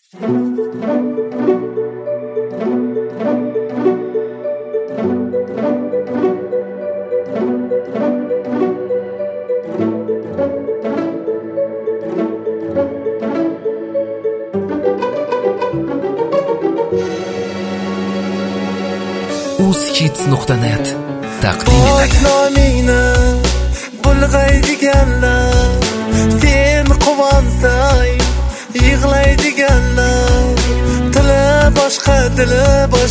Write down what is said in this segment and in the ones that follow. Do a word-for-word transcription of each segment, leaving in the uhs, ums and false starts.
uzhits nuqta net taqdim etadi. nomingni bulg'aydiganlar, sen quvansang yig'laydiganlar, tili boshqa dili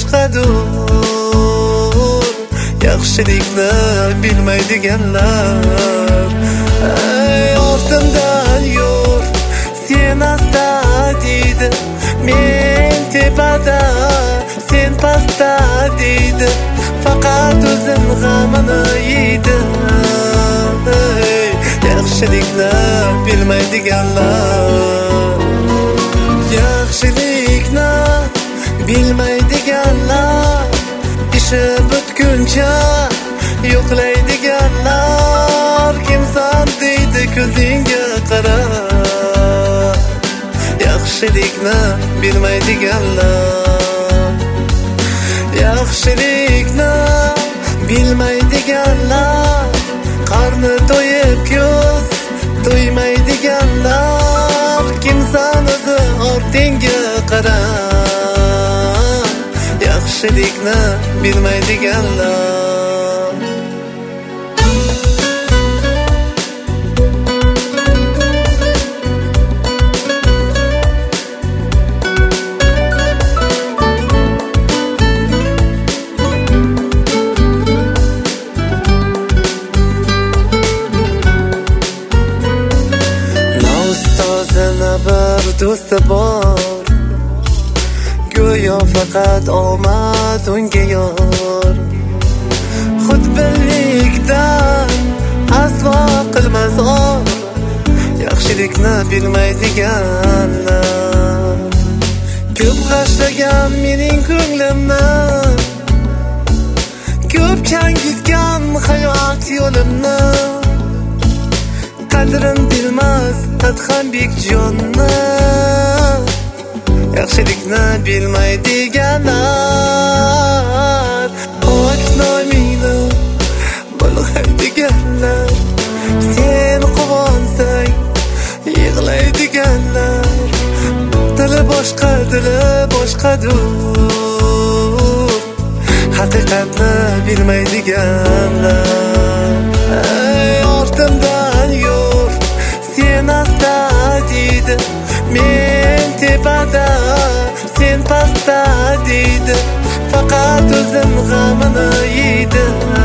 boshqadur, yaxshilikni bilmaydiganlar. Ey ortimdan yur, sen asta deydi, men tepada sen pastda deydi, faqat o'zim g'amini yeydi. Yaxshilikni bilmaydiganlar, yaxshilikni bilmaydiganlar, ishi bitguncha yo'qlaydiganlar. Kimsan deydi ko'zingga qarab, yaxshilikni bilmaydiganlar, yaxshilikni bilmaydiganlar, qarni to'yib ko'z to'ymaydiganlar. Kimsan o'zi ortingga qarab, yaxshilikni bilmaydiganlar. Bir do'sti bor, go'yo faqat omad unga yor. Xudbinlikdan aslo qilmas or, yaxshilikni bilmaydiganlar. Ko'p g'ashlagan mening ko'nglimni, ko'p changitgan hayot yo'limni, qadrin bilmas Adhambek jonni, yaxshilikni bilmaydiganlar. Pok nomingni bulg'aydiganlar, sen quvansang yig'laydiganlar, tili boshqa dili boshqadur, haqiqatni bilmaydiganlar. Ey ortimdan yur, sen asta deydi, men tepada sen pastda deydi, faqat o'zim g'amini yeydi.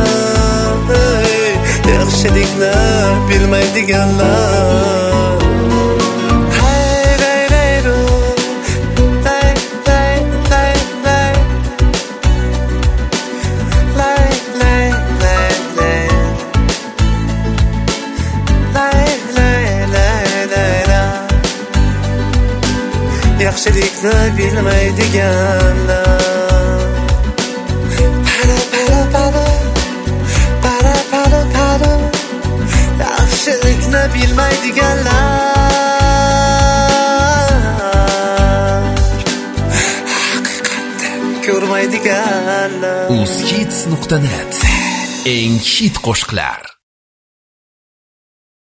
Yaxshilikni bilmaydiganlar, yaxshilikni bilmaydiganlar. Para para para para para para, yaxshilikni bilmaydiganlar, haqiqatni ko'rmaydiganlar. uzhits nuqta net eng hit qo'shiqlar.